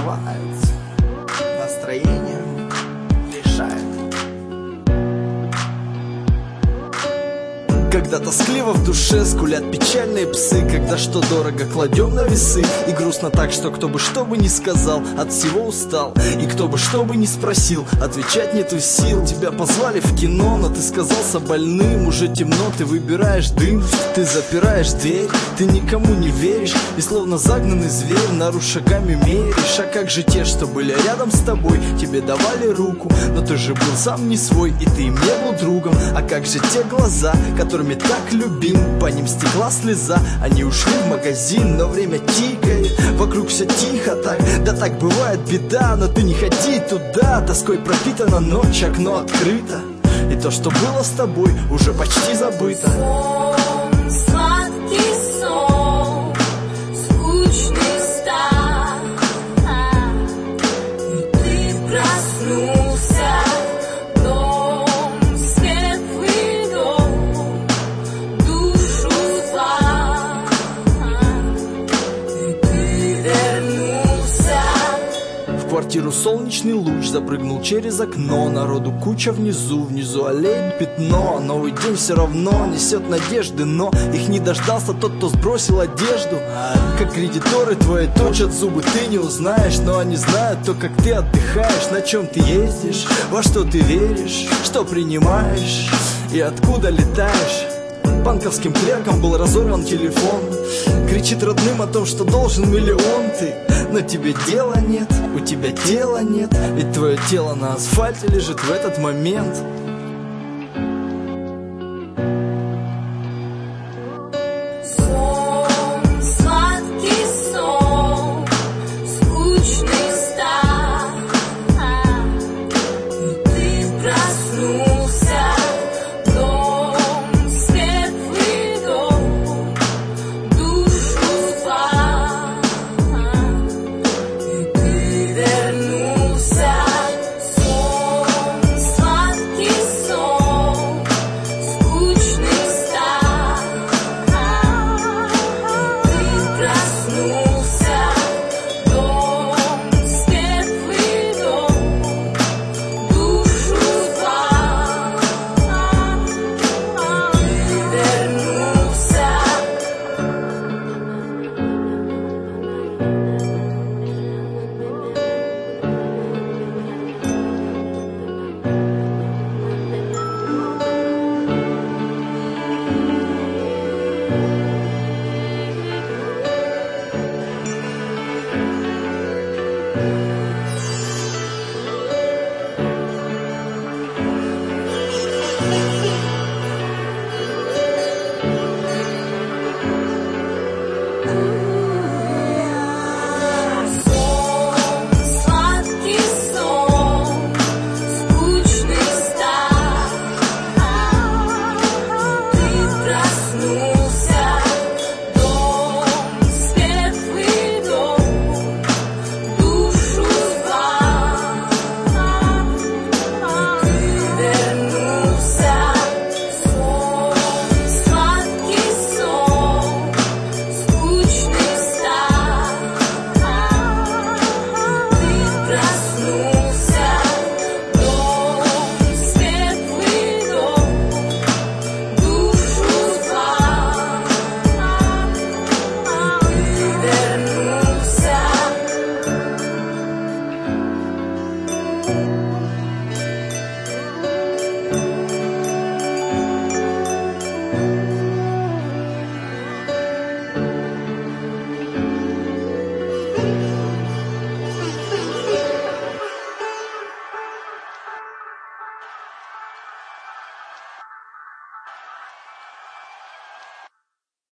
сбивает, настроение решает. Когда тоскливо в душе скулят печальные псы, когда что дорого кладем на весы, и грустно так, что кто бы что бы ни сказал, от всего устал, и кто бы что бы ни спросил, отвечать нету сил. Тебя позвали в кино, но ты сказался больным. Уже темно, ты выбираешь дым, ты запираешь дверь, ты никому не веришь, и словно загнанный зверь наружу шагами меришь. А как же те, что были рядом с тобой, тебе давали руку, но ты же был сам не свой, и ты им не был другом. А как же те глаза, которыми так любим, по ним стекла слеза. Они ушли в магазин, но время тикает, вокруг все тихо так. Да так бывает беда, но ты не ходи туда. Тоской пропитана ночь, окно открыто, и то, что было с тобой, уже почти забыто. Сон, сладкий сон, скучный стал, и ты проснулся. Дом, светлый дом, душу звал, и ты вернулся. В квартиру солнечный луч запрыгнул через окно. Народу куча внизу, внизу олеет пятно. Новый день все равно несет надежды, но их не дождался тот, кто сбросил одежду. Как кредиторы твои точат зубы, ты не узнаешь, но они знают то, как ты отдыхаешь, на чем ты ездишь, во что ты веришь, что принимаешь и откуда летаешь. Банковским клерком был разорван телефон, кричит родным о том, что должен миллион ты. Но тебе дела нет, у тебя тела нет, ведь твое тело на асфальте лежит в этот момент. Сон, сладкий сон, скучный стал, и ты проснулся. Дом, светлый дом, душу звал, и ты вернулся. Сон, сладкий сон, скучный стал, и ты проснулся. Дом, светлый дом, душу звал, и ты вернулся.